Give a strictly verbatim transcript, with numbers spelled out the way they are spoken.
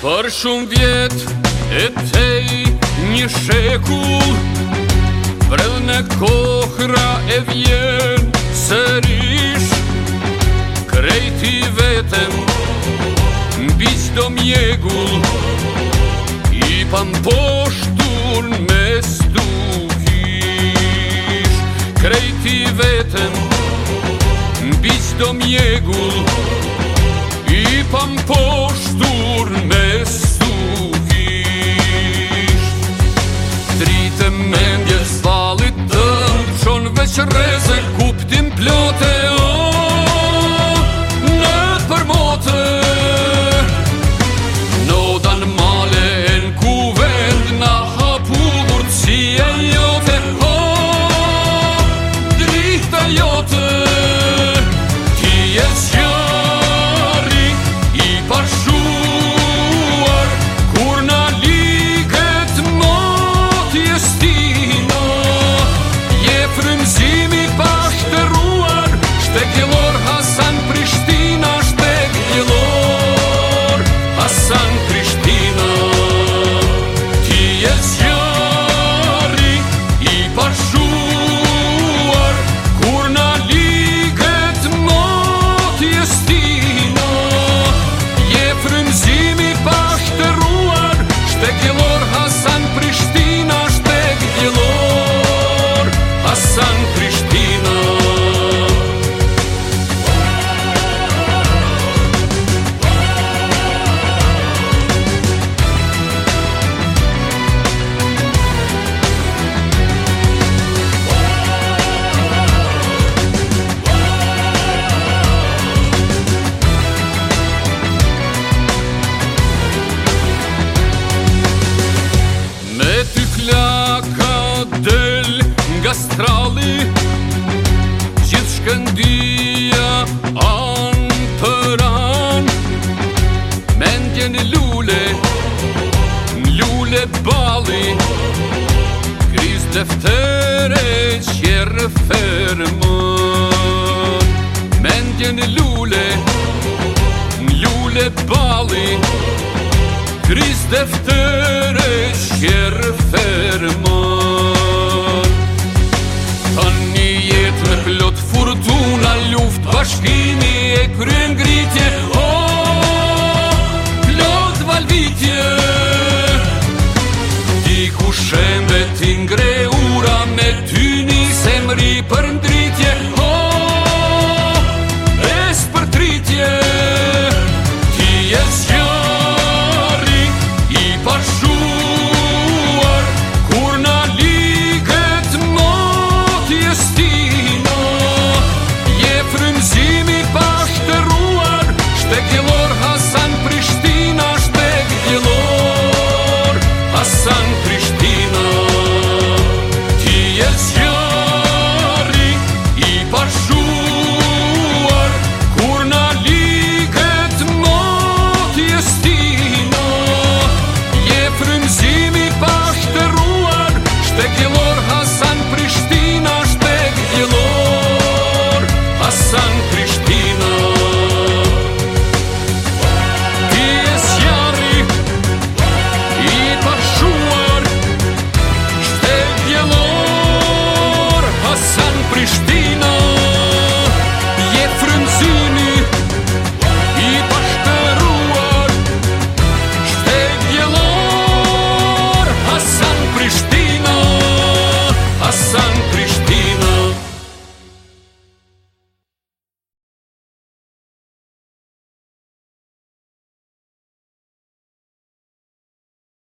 Për shumë vjet e tej një shekull, vrell në kohra e vjen sërish, krejti vetem mbi çdo mjegull, i pamposhtur me stukish. Krejti vetem mbi çdo mjegull, i pamposhtur me stukish. Dritë mendje svallit tëm, çon veç rreze kuptim plote, o në përmote. Nodan male en ku vend na hapur si e jote, o drita jote. Ti je zjarri i pashuar, kur na liget motjes tina. Je frymëzimi pashtëruar, shpegëllor Hasan Prishtina, shpegëllor Hasan Prishtina. Ti je zjarri i pashuar, kur na liget motjes tina. Je frymëzimi pashtëruar, shpegëllor Hasan Prishtina, shpegëllor Hasan Prishtina. Me ty flaka del nga stralli, gjithë Shkëndija an për an. Mendjen lule, lule balli, kriz deftere qjerë fermën. Mendjen lule, lule balli, kriz deftere qjerë fermën. Tani jetë me plot furtuna, luft bashkimi e kryen ngritje, o